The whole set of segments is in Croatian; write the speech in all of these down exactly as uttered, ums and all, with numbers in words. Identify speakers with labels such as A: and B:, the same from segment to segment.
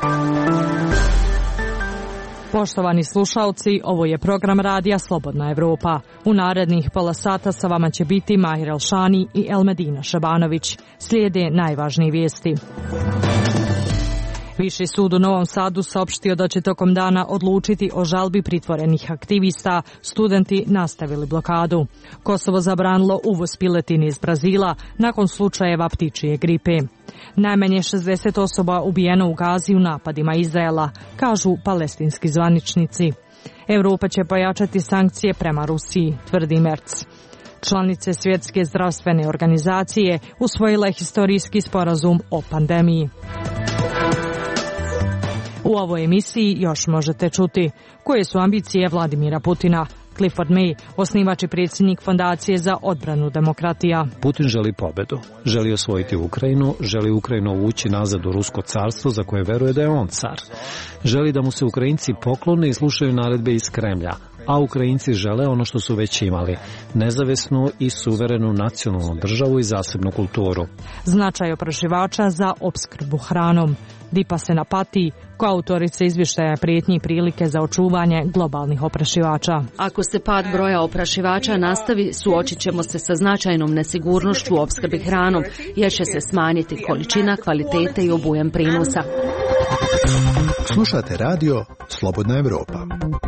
A: Poštovani slušalci, ovo je program radija Slobodna Evropa. U narednih pola sata sa vama će biti Mahir Elšani i Elmedina Šabanović. Slijede najvažnije vijesti. Viši sud u Novom Sadu saopštio da će tokom dana odlučiti o žalbi pritvorenih aktivista. Studenti nastavili blokadu. Kosovo zabranilo uvoz piletine iz Brazila nakon slučajeva ptičije gripe. Najmanje šezdeset osoba ubijeno u Gazi u napadima Izraela, kažu palestinski zvaničnici. Evropa će pojačati sankcije prema Rusiji, tvrdi Merc. Članice Svjetske zdravstvene organizacije usvojile historijski sporazum o pandemiji. U ovoj emisiji još možete čuti koje su ambicije Vladimira Putina. Clifford May, osnivač i predsjednik Fondacije za odbranu demokratija.
B: Putin želi pobedu, želi osvojiti Ukrajinu, želi Ukrajinu uvući nazad u Rusko carstvo za koje veruje da je on car. Želi da mu se Ukrajinci poklone i slušaju naredbe iz Kremlja, a Ukrajinci žele ono što su već imali, nezavisnu i suverenu nacionalnu državu i zasebnu kulturu.
A: Značaj oprašivača za opskrbu hranom. Dipa se napati, koautorica izvještaja prijetnji i prilike za očuvanje globalnih oprašivača.
C: Ako se pad broja oprašivača nastavi, suočit ćemo se sa značajnom nesigurnošću u opskrbi hranom, jer će se smanjiti količina, kvalitete i obujam prinosa.
D: Slušate radio Slobodna Evropa.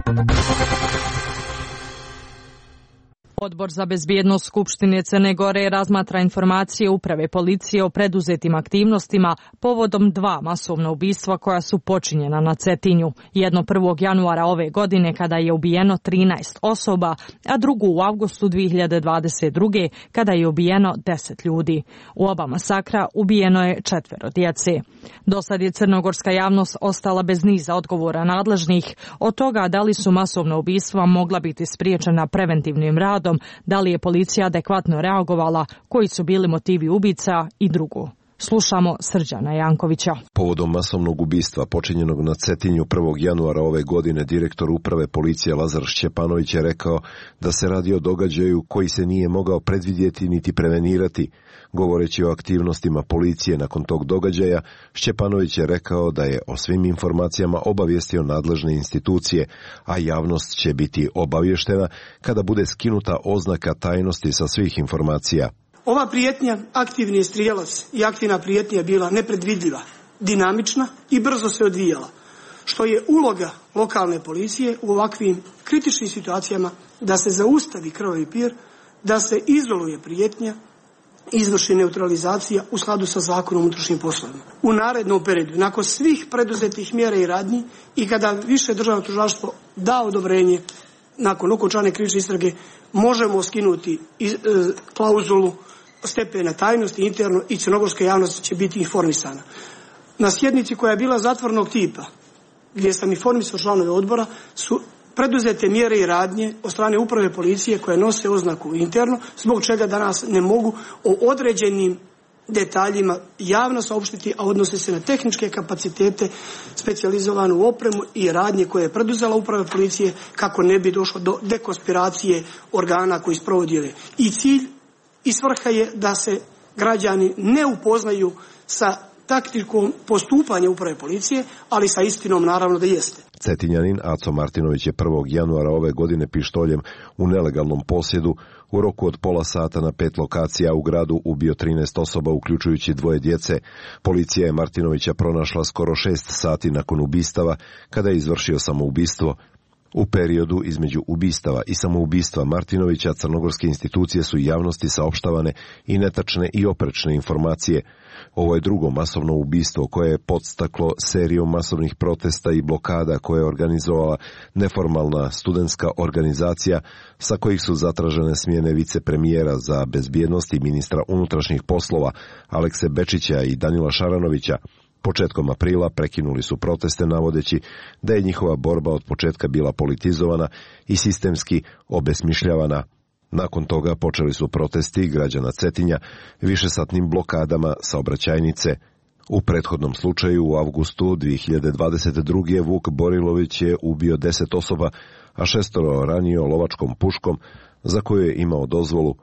A: Odbor za bezbjednost Skupštine Crne Gore razmatra informacije uprave policije o preduzetim aktivnostima povodom dva masovna ubistva koja su počinjena na Cetinju. Jedno prvog januara ove godine kada je ubijeno trinaest osoba, a drugu u avgustu dvije hiljade dvadeset druge kada je ubijeno deset ljudi. U oba masakra ubijeno je četvero djece. Do sad je crnogorska javnost ostala bez niza odgovora nadležnih od toga da li su masovna ubistva mogla biti spriječena preventivnim radom, da li je policija adekvatno reagovala, koji su bili motivi ubica i drugo. Slušamo Srđana Jankovića.
E: Povodom masovnog ubistva počinjenog na Cetinju prvog januara ove godine, direktor uprave policije Lazar Šćepanović je rekao da se radi o događaju koji se nije mogao predvidjeti niti prevenirati. Govoreći o aktivnostima policije nakon tog događaja, Šćepanović je rekao da je o svim informacijama obavijestio nadležne institucije, a javnost će biti obavještena kada bude skinuta oznaka tajnosti sa svih informacija.
F: Ova prijetnja, aktivni je strijelac i aktivna prijetnja je bila nepredvidljiva, dinamična i brzo se odvijala, što je uloga lokalne policije u ovakvim kritičnim situacijama da se zaustavi krvavi pir, da se izoluje prijetnja, izvrši neutralizacija u skladu sa zakonom o unutrašnjim poslovima. U narednom periodu, nakon svih preduzetih mjera i radnji i kada više državno tužilaštvo da odobrenje nakon okončane krivične istrage, možemo skinuti iz, e, klauzulu stepena tajnosti interno i crnogorska javnost će biti informisana. Na sjednici koja je bila zatvornog tipa, gdje sam informisao članove odbora, su preduzete mjere i radnje od strane uprave policije koje nose oznaku interno, zbog čega danas ne mogu o određenim detaljima javno saopštiti, a odnose se na tehničke kapacitete, specijalizovanu opremu i radnje koje je preduzela uprava policije kako ne bi došlo do dekonspiracije organa koji sprovodi ove. I cilj i svrha je da se građani ne upoznaju sa taktikom postupanja uprave policije, ali sa istinom naravno da jeste.
E: Cetinjanin Aco Martinović je prvog januara ove godine pištoljem u nelegalnom posjedu u roku od pola sata na pet lokacija u gradu ubio trinaest osoba, uključujući dvoje djece. Policija je Martinovića pronašla skoro šest sati nakon ubistava, kada je izvršio samoubistvo. U periodu između ubistava i samoubistva Martinovića crnogorske institucije su javnosti saopštavane i netačne i oprečne informacije. Ovo je drugo masovno ubistvo koje je podstaklo serijom masovnih protesta i blokada koje je organizovala neformalna studentska organizacija, sa kojih su zatražene smjene vicepremijera za bezbjednost i ministra unutrašnjih poslova Alekse Bečića i Danila Šaranovića. Početkom aprila prekinuli su proteste navodeći da je njihova borba od početka bila politizovana i sistemski obesmišljavana. Nakon toga počeli su protesti građana Cetinja višesatnim blokadama saobraćajnice. U prethodnom slučaju u avgustu dvije hiljade dvadeset druge. Vuk Borilović je ubio deset osoba, a šestoro ranio lovačkom puškom za koju je imao dozvolu.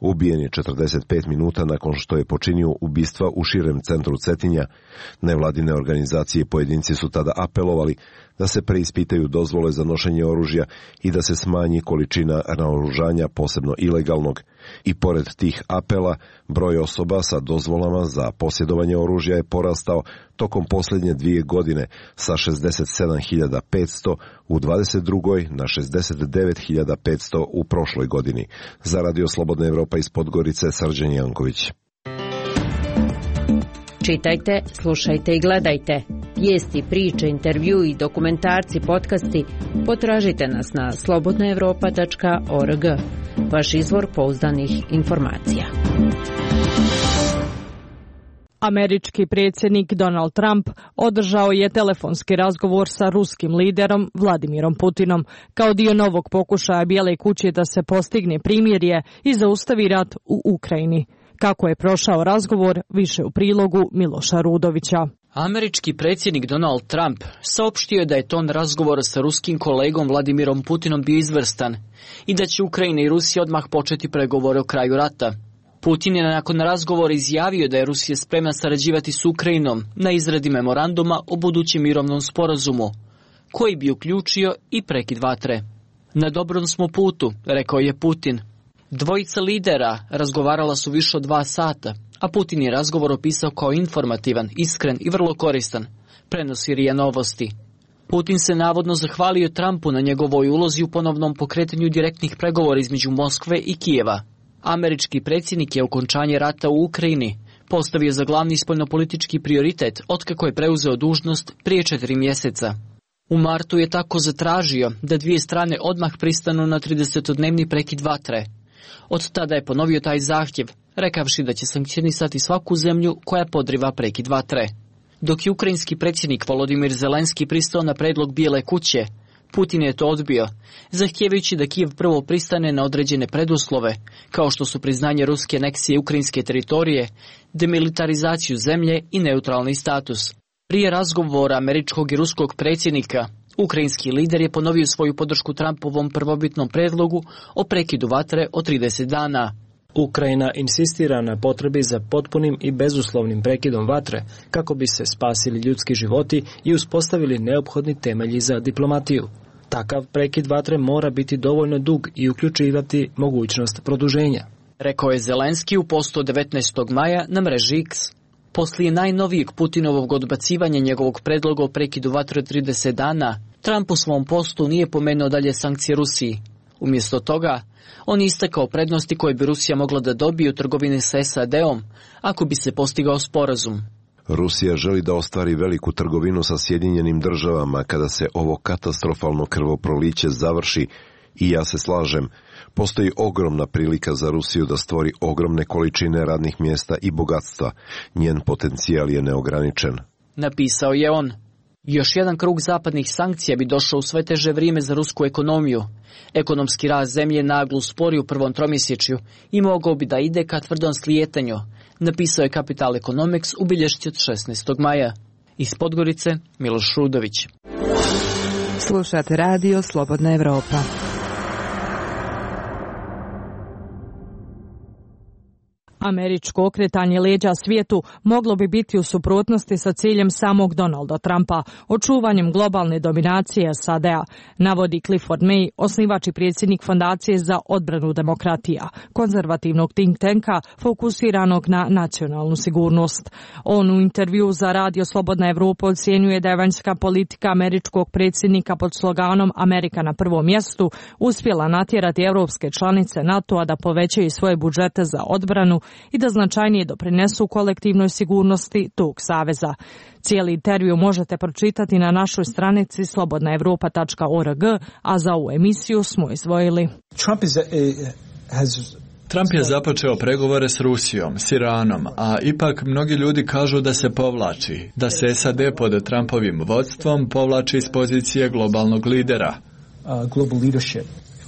E: Ubijen je četrdeset pet minuta nakon što je počinio ubistva u širem centru Cetinja. Nevladine organizacije i pojedinci su tada apelovali da se preispitaju dozvole za nošenje oružja i da se smanji količina naoružanja, posebno ilegalnog. I pored tih apela, broj osoba sa dozvolama za posjedovanje oružja je porastao tokom posljednje dvije godine sa šezdeset sedam hiljada petsto u dvadeset drugoj na šezdeset devet hiljada petsto u prošloj godini. Za Radio Slobodna Evropa iz Podgorice, Srđan Janković.
G: Čitajte, slušajte i gledajte. Vijesti, priče, intervju i dokumentarci, podcasti potražite nas na slobodna evropa tačka org. Vaš izvor pouzdanih informacija.
A: Američki predsjednik Donald Trump održao je telefonski razgovor sa ruskim liderom Vladimirom Putinom kao dio novog pokušaja Bijele kuće da se postigne primirje i zaustavi rat u Ukrajini. Kako je prošao razgovor, više u prilogu Miloša Rudovića.
H: Američki predsjednik Donald Trump saopštio je da je ton razgovora sa ruskim kolegom Vladimirom Putinom bio izvrstan i da će Ukrajina i Rusija odmah početi pregovore o kraju rata. Putin je nakon razgovora izjavio da je Rusija spremna sarađivati s Ukrajinom na izradi memoranduma o budućem mirovnom sporazumu, koji bi uključio i prekid vatre. Na dobrom smo putu, rekao je Putin. Dvojica lidera razgovarala su više od dva sata, a Putin je razgovor opisao kao informativan, iskren i vrlo koristan, prenosi R I A Novosti. Putin se navodno zahvalio Trumpu na njegovoj ulozi u ponovnom pokretanju direktnih pregovora između Moskve i Kijeva. Američki predsjednik je okončanje rata u Ukrajini postavio za glavni spoljnopolitički prioritet otkako je preuzeo dužnost prije četiri mjeseca. U martu je tako zatražio da dvije strane odmah pristanu na tridesetodnevni prekid vatre. Od tada je ponovio taj zahtjev, rekavši da će sankcionisati svaku zemlju koja podriva prekid vatre. Dok je ukrajinski predsjednik Volodimir Zelenski pristao na predlog Bijele kuće, Putin je to odbio, zahtijevajući da Kijev prvo pristane na određene preduslove, kao što su priznanje ruske aneksije ukrajinske teritorije, demilitarizaciju zemlje i neutralni status. Prije razgovora američkog i ruskog predsjednika, ukrajinski lider je ponovio svoju podršku Trumpovom prvobitnom predlogu o prekidu vatre od trideset dana.
I: Ukrajina insistira na potrebi za potpunim i bezuslovnim prekidom vatre kako bi se spasili ljudski životi i uspostavili neophodni temelji za diplomatiju. Takav prekid vatre mora biti dovoljno dug i uključivati mogućnost produženja,
H: rekao je Zelenski u postu od devetnaestog maja na mreži X. Poslije najnovijeg Putinovog odbacivanja njegovog predloga o prekidu vatre od trideset dana, Trump u svom postu nije pomenuo dalje sankcije Rusiji. Umjesto toga, on je istakao prednosti koje bi Rusija mogla da dobije u trgovini sa S A D-om ako bi se postigao sporazum.
E: Rusija želi da ostvari veliku trgovinu sa Sjedinjenim državama kada se ovo katastrofalno krvoproliće završi i ja se slažem. Postoji ogromna prilika za Rusiju da stvori ogromne količine radnih mjesta i bogatstva. Njen potencijal je neograničen,
H: napisao je on. Još jedan krug zapadnih sankcija bi došao u sve teže vrijeme za rusku ekonomiju. Ekonomski rast zemlje naglo uspori u prvom tromjesečju i mogao bi da ide ka tvrdom slijetanju, napisao je Capital Economics u bilješci od šesnaestog maja. Iz Podgorice, Miloš Rudović.
J: Slušate radio Slobodna Evropa.
A: Američko okretanje leđa svijetu moglo bi biti u suprotnosti sa ciljem samog Donalda Trumpa, očuvanjem globalne dominacije S A D-a, navodi Clifford May, osnivač i predsjednik Fondacije za odbranu demokratija, konzervativnog think tanka fokusiranog na nacionalnu sigurnost. On u intervju za Radio Slobodna Evropa ocjenjuje da je vanjska politika američkog predsjednika pod sloganom Amerika na prvom mjestu uspjela natjerati europske članice NATO-a da povećaju svoje budžete za odbranu i da značajnije doprinesu kolektivnoj sigurnosti tog saveza. Cijeli intervju možete pročitati na našoj stranici slobodna evropa tačka org, a za ovu emisiju smo izdvojili.
K: Trump, is, uh, has...
L: Trump je započeo pregovore s Rusijom, s Iranom, a ipak mnogi ljudi kažu da se povlači, da se S A D pod Trumpovim vodstvom povlači iz pozicije globalnog lidera.
K: Uh, global leadership.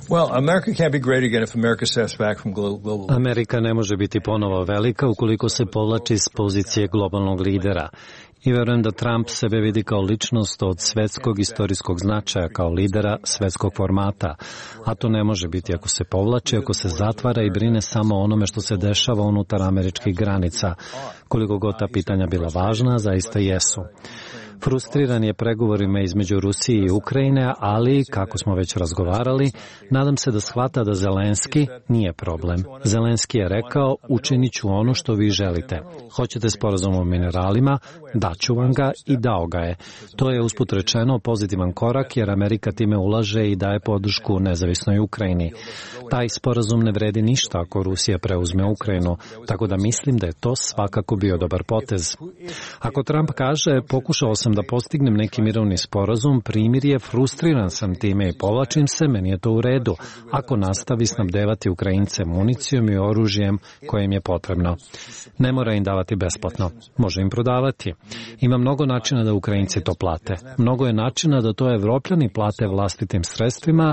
B: Amerika ne može biti ponovo velika ukoliko se povlači s pozicije globalnog lidera. I verujem da Trump sebe vidi kao ličnost od svetskog istorijskog značaja, kao lidera svetskog formata. A to ne može biti ako se povlači, ako se zatvara i brine samo o onome što se dešava unutar američkih granica. Koliko god ta pitanja bila važna, zaista jesu. Frustriran je pregovorima između Rusije i Ukrajine, ali, kako smo već razgovarali, nadam se da shvata da Zelenski nije problem. Zelenski je rekao, učinit ću ono što vi želite. Hoćete sporazum o mineralima, daću vam ga i dao ga je. To je usput rečeno pozitivan korak jer Amerika time ulaže i daje podršku nezavisnoj Ukrajini. Taj sporazum ne vredi ništa ako Rusija preuzme Ukrajinu, tako da mislim da je to svakako bio dobar potez. Ako Trump kaže, pokušao sam da postignem neki mirovni sporazum, primirje, frustriran sam time i povlačim se, meni je to u redu, ako nastavi snabdevati Ukrajince municijom i oružjem koje im je potrebno. Ne mora im davati besplatno, može im prodavati. Ima mnogo načina da Ukrajinci to plate. Mnogo je načina da to Evropljani plate vlastitim sredstvima.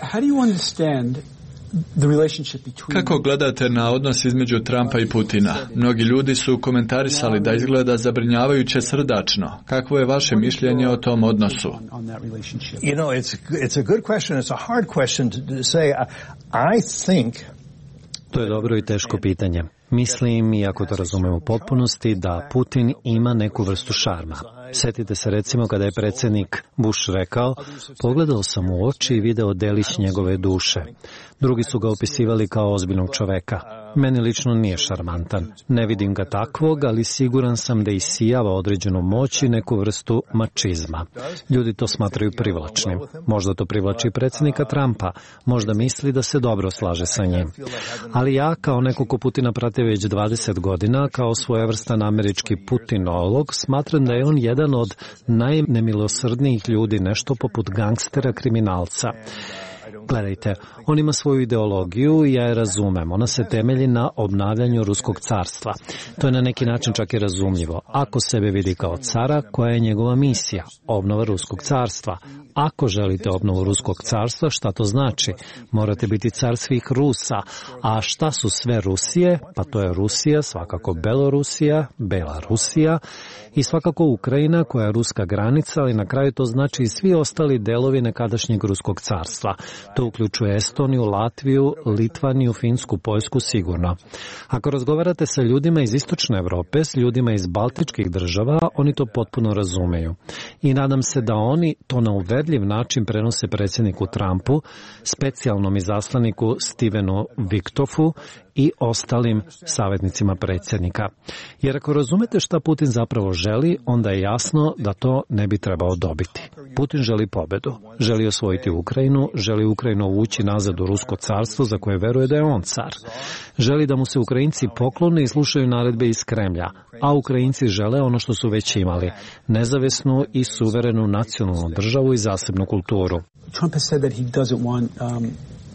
L: Kako gledate na odnos između Trumpa i Putina? Mnogi ljudi su komentarisali da izgleda zabrinjavajuće srdačno. Kakvo je vaše mišljenje o tom odnosu?
M: You know, it's it's a good question. It's a hard question to say. I think
B: To je dobro i teško pitanje. Mislim, iako to razumem u potpunosti, da Putin ima neku vrstu šarma. Sjetite se recimo kada je predsjednik Bush rekao, pogledao sam u oči i video delić njegove duše. Drugi su ga opisivali kao ozbiljnog čoveka. Meni lično nije šarmantan. Ne vidim ga takvog, ali siguran sam da isijava određenu moć i neku vrstu mačizma. Ljudi to smatraju privlačnim. Možda to privlači predsjednika Trumpa. Možda misli da se dobro slaže sa njim. Ali ja, kao neko ko Putina prati već dvadeset godina, kao svojevrstan američki putinolog, smatram da je on jedan od najnemilosrdnijih ljudi, nešto poput gangstera, kriminalca. Gledajte, on ima svoju ideologiju i ja je razumem. Ona se temelji na obnavljanju Ruskog carstva. To je na neki način čak i razumljivo. Ako sebe vidi kao cara, koja je njegova misija? Obnova Ruskog carstva. Ako želite obnovu Ruskog carstva, šta to znači? Morate biti car svih Rusa. A šta su sve Rusije? Pa to je Rusija, svakako Belorusija, Belarusija i svakako Ukrajina koja je ruska granica, ali na kraju to znači i svi ostali delovi nekadašnjeg Ruskog carstva. To uključuje Estoniju, Latviju, Litvaniju, Finsku, Poljsku sigurno. Ako razgovarate sa ljudima iz Istočne Evrope, s ljudima iz Baltičkih država, oni to potpuno razumeju. I nadam se da oni to na uverljiv način prenose predsjedniku Trumpu, specijalnom izaslaniku Stevenu Witkofu i ostalim savjetnicima predsjednika. Jer ako razumete šta Putin zapravo želi, onda je jasno da to ne bi trebao dobiti. Putin želi pobedu, želi osvojiti Ukrajinu, želi Ukrajinu uvući nazad u Rusko carstvo za koje veruje da je on car. Želi da mu se Ukrajinci poklone i slušaju naredbe iz Kremlja, a Ukrajinci žele ono što su već imali, nezavisnu i suverenu nacionalnu državu i zasebnu kulturu.
K: Trump has said that he doesn't want um...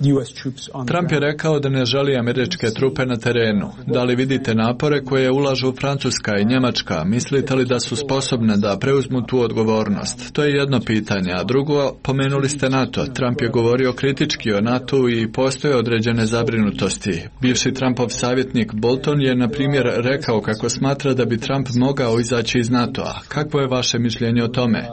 L: Trump je rekao da ne želi američke trupe na terenu. Da li vidite napore koje ulažu Francuska i Njemačka? Mislite li da su sposobne da preuzmu tu odgovornost? To je jedno pitanje. A drugo, pomenuli ste NATO. Trump je govorio kritički o NATO i postoje određene zabrinutosti. Bivši Trumpov savjetnik Bolton je, na primjer, rekao kako smatra da bi Trump mogao izaći iz NATO-a. Kakvo je vaše mišljenje o tome?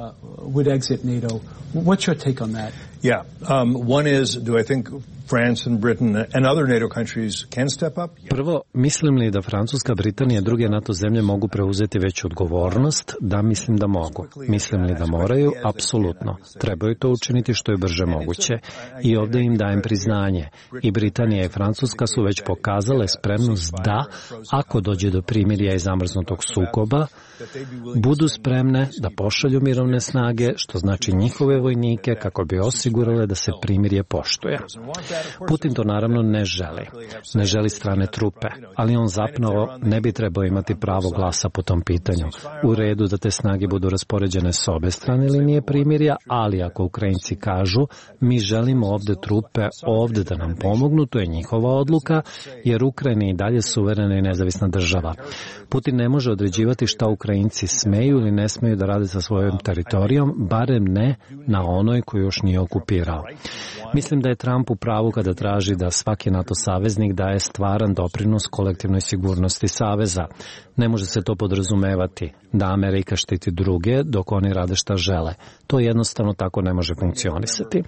K: What's your take on that?
M: Yeah, um, one is, do I think France and Britain and other NATO countries can step up?
B: Prvo, mislim li da Francuska, Britanija i druge NATO zemlje mogu preuzeti veću odgovornost? Da, mislim da mogu. Mislim li da moraju? Apsolutno. Trebaju to učiniti što je brže moguće. I ovdje im dajem priznanje. I Britanija i Francuska su već pokazale spremnost da, ako dođe do primirja i zamrznutog sukoba, budu spremne da pošalju mirovne snage, što znači njihove vojnike, kako bi osigurale da se primirje poštuje. Putin to naravno ne želi. Ne želi strane trupe, ali on zapravo ne bi trebao imati pravo glasa po tom pitanju. U redu da te snage budu raspoređene s obe strane linije primirja, ali ako Ukrajinci kažu mi želimo ovde trupe ovde da nam pomognu, to je njihova odluka, jer Ukrajina je i dalje suverena i nezavisna država. Putin ne može određivati šta Ukrajinci smeju ili ne smeju da rade sa svojom teritorijom, barem ne na onoj koju još nije okupirao. Mislim da je Trump u pravu kada traži da svaki NATO saveznik daje stvaran doprinos kolektivnoj sigurnosti saveza. Ne može se to podrazumevati da Amerika štiti druge dok oni rade šta žele. To jednostavno tako ne može funkcionisati.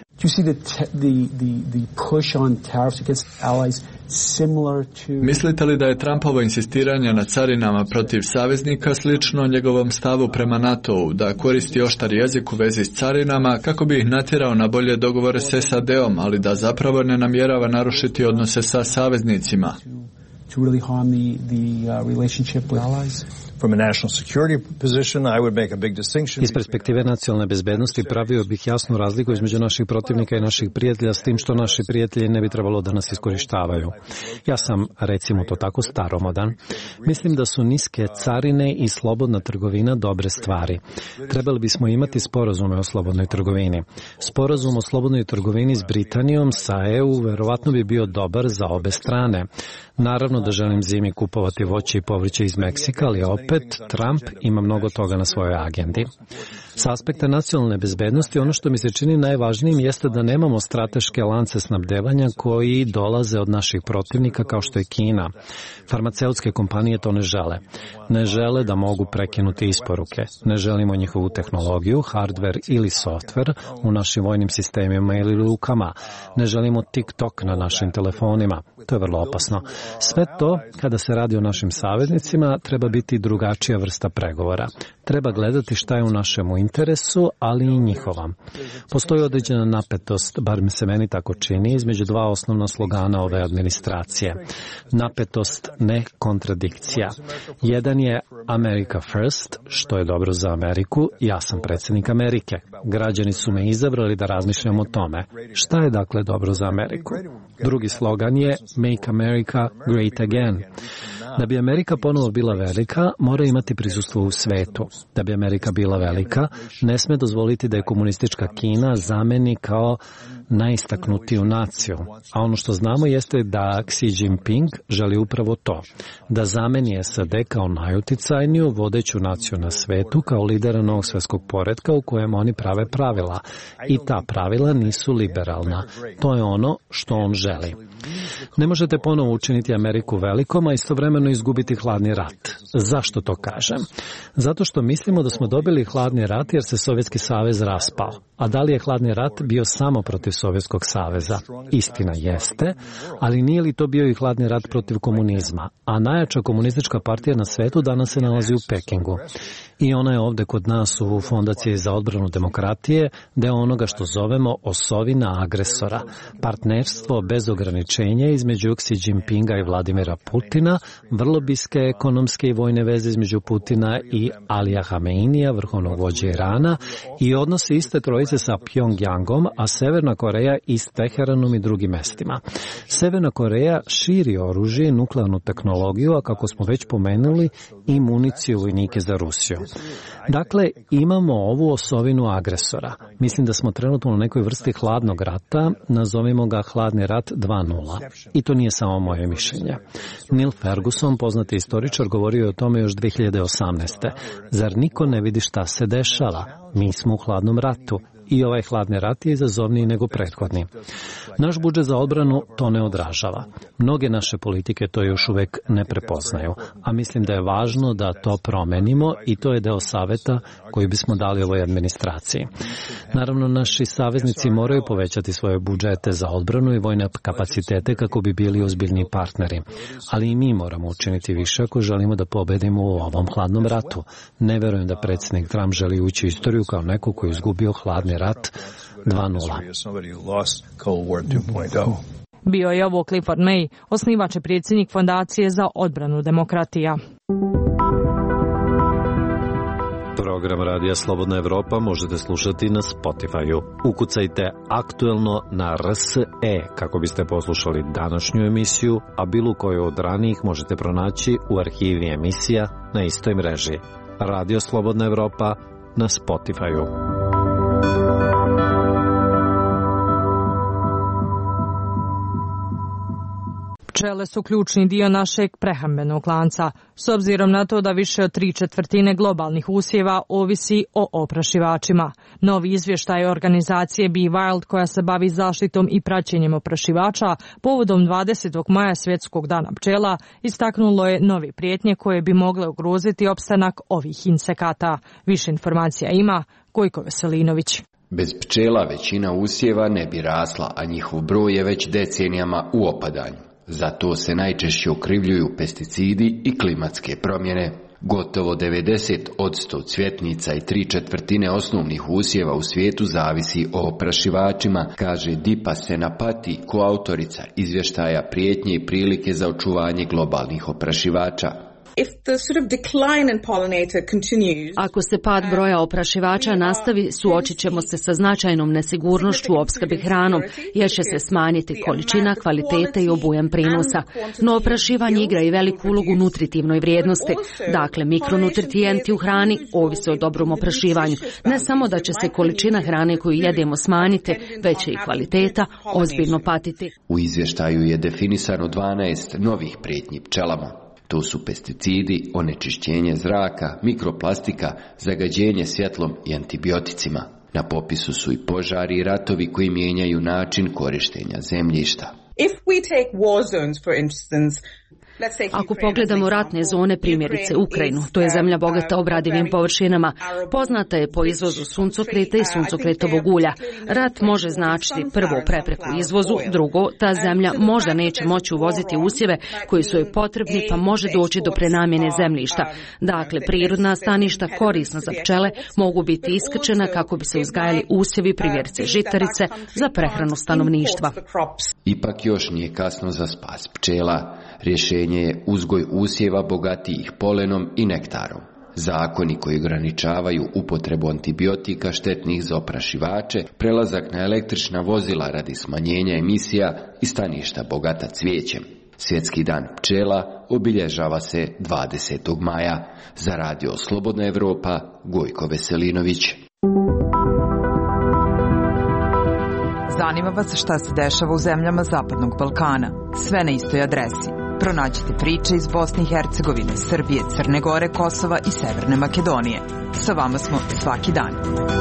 L: Mislite li da je Trumpovo insistiranje na carinama protiv saveznika slično njegovom stavu prema NATO-u, da koristi oštar jezik u vezi s carinama kako bi ih natjerao na bolje dogovore s S A D-om, ali da zapravo ne namjerava narušiti odnose sa saveznicima?
K: To really harm the, the uh, relationship with allies?
M: From a national security position, I would make a big distinction.
B: Iz perspektive nacionalne bezbednosti pravio bih jasnu razliku između naših protivnika i naših prijatelja, s tim što naši prijatelji ne bi trebalo da nas iskorištavaju. Ja sam, recimo to tako, staromodan. Mislim da su niske carine i slobodna trgovina dobre stvari. Trebali bismo imati sporazume o slobodnoj trgovini. Sporazum o slobodnoj trgovini s Britanijom, sa E U, verovatno bi bio dobar za obe strane. Naravno da želim zimi kupovati voće i povrće iz Meksika, ali opet Trump ima mnogo toga na svojoj agendi. S aspekta nacionalne bezbednosti, ono što mi se čini najvažnijim jeste da nemamo strateške lance snabdevanja koji dolaze od naših protivnika kao što je Kina. Farmaceutske kompanije to ne žele. Ne žele da mogu prekinuti isporuke. Ne želimo njihovu tehnologiju, hardware ili software u našim vojnim sistemima ili lukama. Ne želimo TikTok na našim telefonima. To je vrlo opasno. Sve to, kada se radi o našim saveznicima, treba biti drugačija vrsta pregovora. Treba gledati šta je u našemu interesu, ali i njihova. Postoji određena napetost, bar mi se meni tako čini, između dva osnovna slogana ove administracije. Napetost, ne kontradikcija. Jedan je America First, što je dobro za Ameriku, ja sam predsjednik Amerike. Građani su me izabrali da razmišljam o tome. Šta je dakle dobro za Ameriku? Drugi slogan je Make America Great Again. Da bi Amerika ponovo bila velika, mora imati prisustvo u svetu. Da bi Amerika bila velika, ne sme dozvoliti da je komunistička Kina zameni kao najistaknutiju naciju. A ono što znamo jeste da Xi Jinping želi upravo to. Da zameni S A D kao najuticajniju vodeću naciju na svetu, kao lidera novog svjetskog poretka u kojem oni prave pravila. I ta pravila nisu liberalna. To je ono što on želi. Ne možete ponovo učiniti Ameriku velikom, a istovremeno izgubiti hladni rat. Zašto to kažem? Zato što mislimo da smo dobili hladni rat jer se Sovjetski savez raspao. A da li je hladni rat bio samo protiv Sovjetskog saveza? Istina jeste, ali nije li to bio i hladni rat protiv komunizma? A najjača komunistička partija na svetu danas se nalazi u Pekingu. I ona je ovde kod nas u Fondaciji za odbranu demokratije, deo onoga što zovemo osovina agresora, partnerstvo bez ograničenja između Xi Jinpinga i Vladimira Putina, vrlo bliske ekonomske i vojne veze između Putina i Alija Hameinija, vrhovnog vođe Irana, i odnosi iste trojice sa Pjongjangom, a Severna Koreja i s Teheranom i drugim mestima. Severna Koreja širi oružje i nuklearnu tehnologiju, a kako smo već pomenuli, i municiju vojnike za Rusiju. Dakle, imamo ovu osovinu agresora. Mislim da smo trenutno na nekoj vrsti hladnog rata, nazovimo ga hladni rat dva nula. I to nije samo moje mišljenje. Neil Ferguson, poznati istoričar, govorio je o tome još dve hiljade osamnaeste. Zar niko ne vidi šta se dešava? Mi smo u hladnom ratu. I ovaj hladni rat je izazovniji nego prethodni. Naš budžet za odbranu to ne odražava. Mnoge naše politike to još uvek ne prepoznaju, a mislim da je važno da to promenimo i to je deo saveta koji bismo dali ovoj administraciji. Naravno, naši saveznici moraju povećati svoje budžete za odbranu i vojne kapacitete kako bi bili ozbiljni partneri, ali i mi moramo učiniti više ako želimo da pobedimo u ovom hladnom ratu. Ne verujem da predsjednik Trump želi ući u istoriju kao neko koji je izgubio hladni rat dva nula.
A: Bio je ovo Clifford May, osnivač i predsjednik Fondacije za odbranu demokratija.
B: Program Radija Slobodna Evropa možete slušati na Spotify-u. Ukucajte aktuelno na R S E kako biste poslušali današnju emisiju, a bilo koju od ranijih možete pronaći u arhivi emisija na istoj mreži. Radio Slobodna Evropa na Spotify-u.
A: Pčele su ključni dio našeg prehrambenog lanca, s obzirom na to da više od tri četvrtine globalnih usjeva ovisi o oprašivačima. Novi izvještaj organizacije Be Wild, koja se bavi zaštitom i praćenjem oprašivača, povodom dvadesetog maja svjetskog dana pčela, istaknulo je nove prijetnje koje bi mogle ugroziti opstanak ovih insekata. Više informacija ima Gojko Veselinović.
N: Bez pčela većina usjeva ne bi rasla, a njihov broj je već decenijama u opadanju. Zato se najčešće okrivljuju pesticidi i klimatske promjene. Gotovo devedeset posto cvjetnica i tri četvrtine osnovnih usjeva u svijetu zavisi o oprašivačima, kaže Dipa Senapati, koautorica izvještaja Prijetnje i prilike za očuvanje globalnih oprašivača.
C: Ako se pad broja oprašivača nastavi, suočit ćemo se sa značajnom nesigurnošću u opskrbi hranom, jer će se smanjiti količina, kvalitete i obujam prinosa. No oprašivanje igra i veliku ulogu u nutritivnoj vrijednosti. Dakle, mikronutrijenti u hrani ovise o dobrom oprašivanju. Ne samo da će se količina hrane koju jedemo smanjiti, već će i kvaliteta ozbiljno patiti.
N: U izvještaju je definisano dvanaest novih prijetnji pčelama. To su pesticidi, onečišćenje zraka, mikroplastika, zagađenje svjetlom i antibioticima. Na popisu su i požari i ratovi koji mijenjaju način korištenja zemljišta.
O: If we take war zones, for instance,
C: Ako pogledamo ratne zone, primjerice Ukrajinu, to je zemlja bogata obradivim površinama. Poznata je po izvozu suncokreta i suncokretovog ulja. Rat može značiti prvo prepreku izvozu, drugo, ta zemlja možda neće moći uvoziti usjeve koji su joj potrebni, pa može doći do prenamjene zemljišta. Dakle, prirodna staništa korisna za pčele mogu biti iskrčena kako bi se uzgajali usjevi, primjerice žitarice, za prehranu stanovništva.
N: Ipak još nije kasno za spas pčela. Rješenje je uzgoj usjeva bogatijih polenom i nektarom. Zakoni koji ograničavaju upotrebu antibiotika štetnih za oprašivače, prelazak na električna vozila radi smanjenja emisija i staništa bogata cvijećem. Svjetski dan pčela obilježava se dvadesetog maja. Za Radio Slobodna Evropa, Gojko Veselinović.
J: Zanima vas šta se dešava u zemljama Zapadnog Balkana. Sve na istoj adresi. Pronađite priče iz Bosne i Hercegovine, Srbije, Crne Gore, Kosova i Severne Makedonije. Sa vama smo svaki dan.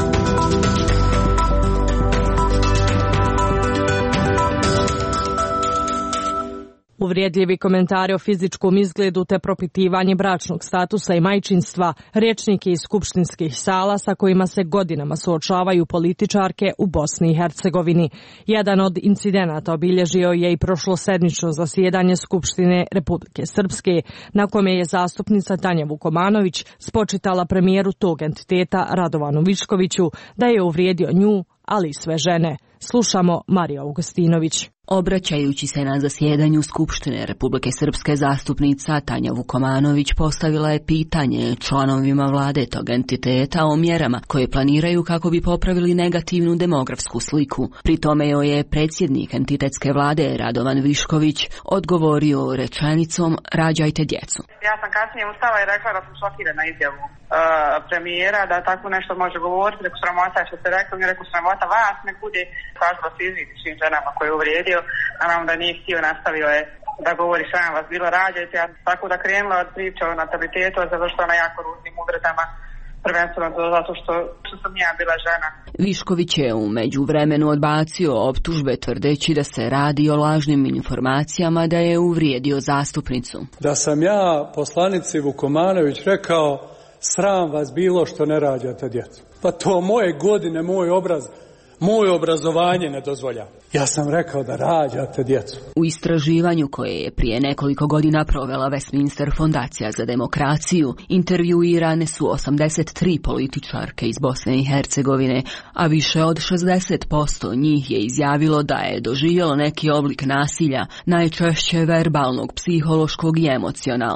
A: Uvrijedljivi komentari o fizičkom izgledu te propitivanje bračnog statusa i majčinstva, rječnike iz skupštinskih sala sa kojima se godinama suočavaju političarke u Bosni i Hercegovini. Jedan od incidenata obilježio je i prošlosedmično zasjedanje Skupštine Republike Srpske, na kome je zastupnica Tanja Vukomanović spočitala premijeru tog entiteta Radovanu Viškoviću da je uvrijedio nju, ali i sve žene. Slušamo Mariju Augustinović.
C: Obraćajući se na zasjedanju Skupštine Republike Srpske, zastupnica Tanja Vukomanović postavila je pitanje članovima vlade tog entiteta o mjerama koje planiraju kako bi popravili negativnu demografsku sliku. Pri tome joj je predsjednik entitetske vlade Radovan Višković odgovorio rečenicom rađajte djecu.
O: Ja sam kasnije ustala i rekla da sam šokirana izjavu uh, premijera da tako nešto može govoriti. Reku sramota što ste rekli, mi reku sramota vas, ne bude kažu se izviti svim ženama koje je uvrijedio, a nam da nije htio, nastavio je da govori sram vas bilo rađajte, a tako da krenula od priče o natalitetu, a završila na jako ružnim uvredama, prvenstveno zato što, što sam ja bila žena.
C: Višković je u međuvremenu odbacio optužbe tvrdeći da se radi o lažnim informacijama da je uvrijedio zastupnicu.
P: Da sam ja poslanici Vukomanović rekao sram vas bilo što ne rađate djecu. Pa to moje godine, moj obraz, moje obrazovanje ne dozvoljava. Ja sam rekao da rađate djecu.
C: U istraživanju koje je prije nekoliko godina provela Westminster Fondacija za demokraciju, intervjuirane su osamdeset tri političarke iz Bosne i Hercegovine, a više od šezdeset posto njih je izjavilo da je doživjelo neki oblik nasilja, najčešće verbalnog, psihološkog i emocionalnog.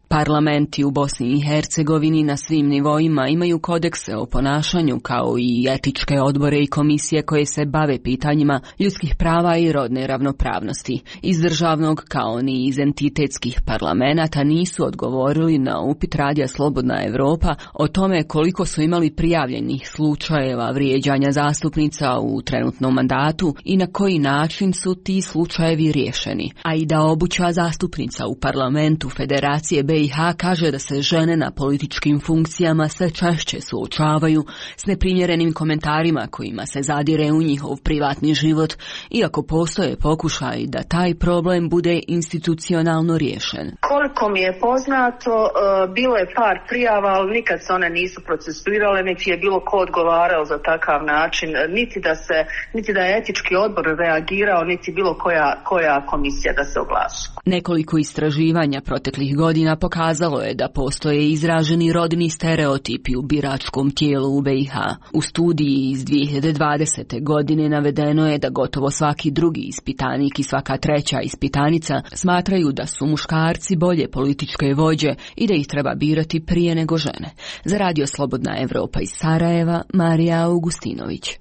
Q: Parlamenti u Bosni i Hercegovini na svim nivoima imaju kodekse o ponašanju kao i etičke odbore i komisije koje se bave pitanjima ljudskih prava i rodne ravnopravnosti. Iz državnog kao ni iz entitetskih parlamenata nisu odgovorili na upit radija Slobodna Evropa o tome koliko su imali prijavljenih slučajeva vrijeđanja zastupnica u trenutnom mandatu i na koji način su ti slučajevi riješeni. A i da obuća zastupnica u parlamentu Federacije B i H kaže da se žene na političkim funkcijama sve češće suočavaju s neprimjerenim komentarima kojima se zadire u njihov privatni život, iako postoje pokušaj da taj problem bude institucionalno riješen.
R: Koliko mi je poznato, bilo je par prijava, ali nikad se one nisu procesuirale, niti je bilo ko odgovarao za takav način, niti da se, niti da je etički odbor reagirao, niti bilo koja, koja komisija da se oglasi.
Q: Nekoliko istraživanja proteklih godina pokazalo je da postoje izraženi rodni stereotipi u biračkom tijelu u B i H. U studiji iz dvije hiljade dvadesete. godine navedeno je da gotovo svaki drugi ispitanik i svaka treća ispitanica smatraju da su muškarci bolje političke vođe i da ih treba birati prije nego žene. Za Radio Slobodna Evropa iz Sarajeva, Marija Augustinović.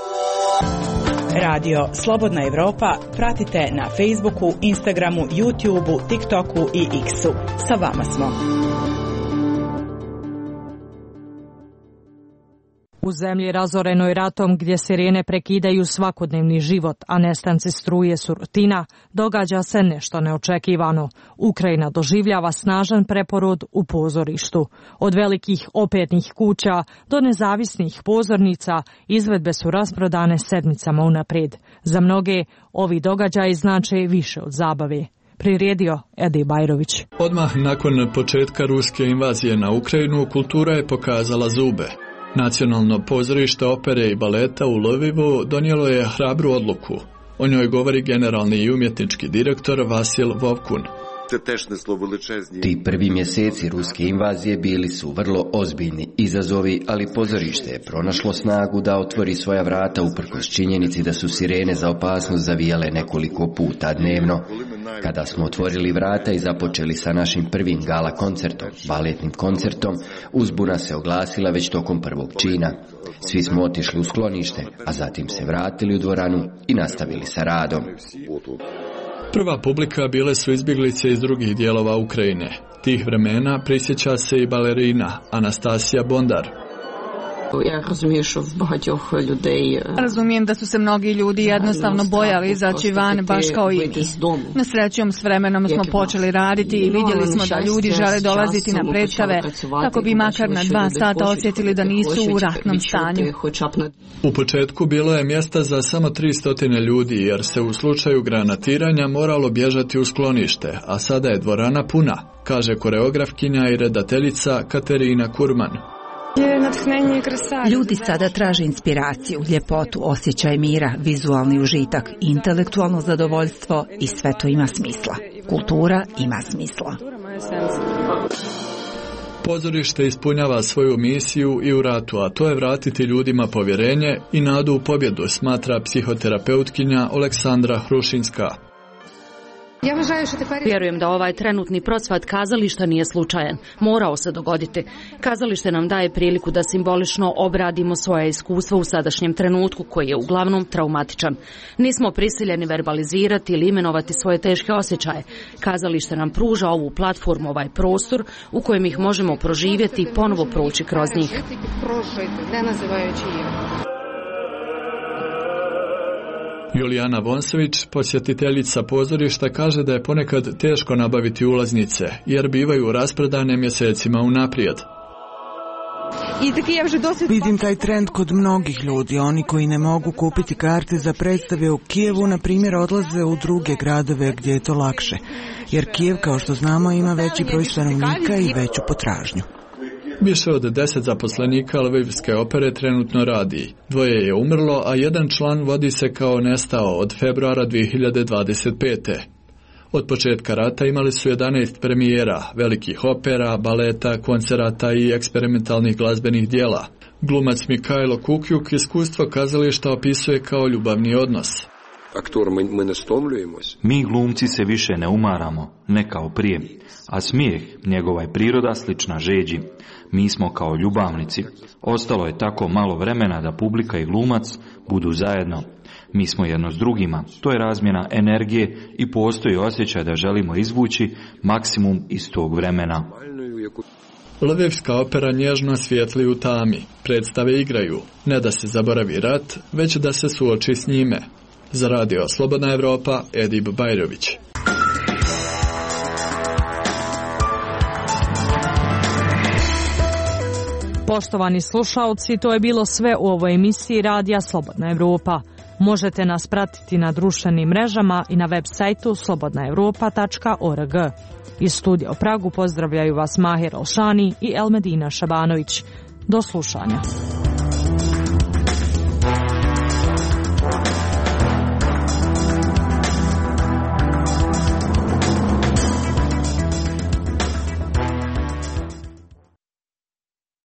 S: Radio Slobodna Evropa pratite na Facebooku, Instagramu, YouTubeu, TikToku i X-u. Sa vama smo.
A: U zemlji razorenoj ratom gdje sirene prekidaju svakodnevni život, a nestanci struje su rutina, događa se nešto neočekivano. Ukrajina doživljava snažan preporod u pozorištu. Od velikih opernih kuća do nezavisnih pozornica izvedbe su rasprodane sedmicama unaprijed. Za mnoge ovi događaji znače više od zabave. Priredio Edi Bajrović.
L: Odmah nakon početka ruske invazije na Ukrajinu kultura je pokazala zube. Nacionalno pozorište opere i baleta u Lvivu donijelo je hrabru odluku. O njoj govori generalni i umjetnički direktor Vasil Vovkun.
N: Ti prvi mjeseci ruske invazije bili su vrlo ozbiljni izazovi, ali pozorište je pronašlo snagu da otvori svoja vrata uprkos činjenici da su sirene za opasnost zavijale nekoliko puta dnevno. Kada smo otvorili vrata i započeli sa našim prvim gala koncertom, baletnim koncertom, uzbuna se oglasila već tokom prvog čina. Svi smo otišli u sklonište, a zatim se vratili u dvoranu i nastavili sa radom.
L: Prva publika bile su izbjeglice iz drugih dijelova Ukrajine. Tih vremena prisjeća se i balerina Anastasija Bondar.
T: Razumijem da su se mnogi ljudi jednostavno bojali izaći van baš kao i mi. Na srećom s vremenom smo počeli raditi i vidjeli smo da ljudi žele dolaziti na predstave kako bi makar na dva sata osjetili da nisu u ratnom stanju.
L: U početku bilo je mjesta za samo tristo ljudi jer se u slučaju granatiranja moralo bježati u sklonište, a sada je dvorana puna, kaže koreografkinja i redateljica Katerina Kurman.
U: Ljudi sada traže inspiraciju, ljepotu, osjećaj mira, vizualni užitak, intelektualno zadovoljstvo i sve to ima smisla. Kultura ima smisla.
L: Pozorište ispunjava svoju misiju i u ratu, a to je vratiti ljudima povjerenje i nadu u pobjedu, smatra psihoterapeutkinja Aleksandra Hrušinska.
C: Vjerujem da ovaj trenutni procvat kazališta nije slučajan. Morao se dogoditi. Kazalište nam daje priliku da simbolično obradimo svoje iskustva u sadašnjem trenutku koji je uglavnom traumatičan. Nismo prisiljeni verbalizirati ili imenovati svoje teške osjećaje. Kazalište nam pruža ovu platformu, ovaj prostor u kojem ih možemo proživjeti i ponovo proći kroz njih.
L: Julijana Vonsović, posjetiteljica pozorišta, kaže da je ponekad teško nabaviti ulaznice, jer bivaju rasprodane mjesecima unaprijed.
V: Vidim taj trend kod mnogih ljudi. Oni koji ne mogu kupiti karte za predstave u Kijevu, na primjer, odlaze u druge gradove gdje je to lakše. Jer Kijev, kao što znamo, ima veći broj stanovnika i veću potražnju.
L: Više od deset zaposlenika Lvivske opere trenutno radi. Dvoje je umrlo, a jedan član vodi se kao nestao od februara dvije hiljade dvadeset pete. Od početka rata imali su jedanaest premijera, velikih opera, baleta, koncerata i eksperimentalnih glazbenih dijela. Glumac Mikajlo Kukjuk iskustvo kazališta opisuje kao ljubavni odnos.
D: Mi glumci se više ne umaramo, ne kao prije, a smijeh, njegova je priroda slična žeđi. Mi smo kao ljubavnici. Ostalo je tako malo vremena da publika i glumac budu zajedno. Mi smo jedno s drugima, to je razmjena energije i postoji osjećaj da želimo izvući maksimum iz tog vremena.
L: Lvivska opera nježno svijetli u tami, predstave igraju, ne da se zaboravi rat, već da se suoči s njime. Za radio Slobodna Evropa, Edip Bajrović.
A: Poštovani slušalci, to je bilo sve u ovoj emisiji radija Slobodna Evropa. Možete nas pratiti na društvenim mrežama i na web sajtu slobodna evropa tačka org. Iz studija u Pragu pozdravljaju vas Mahir Olšani i Elmedina Šabanović. Do slušanja.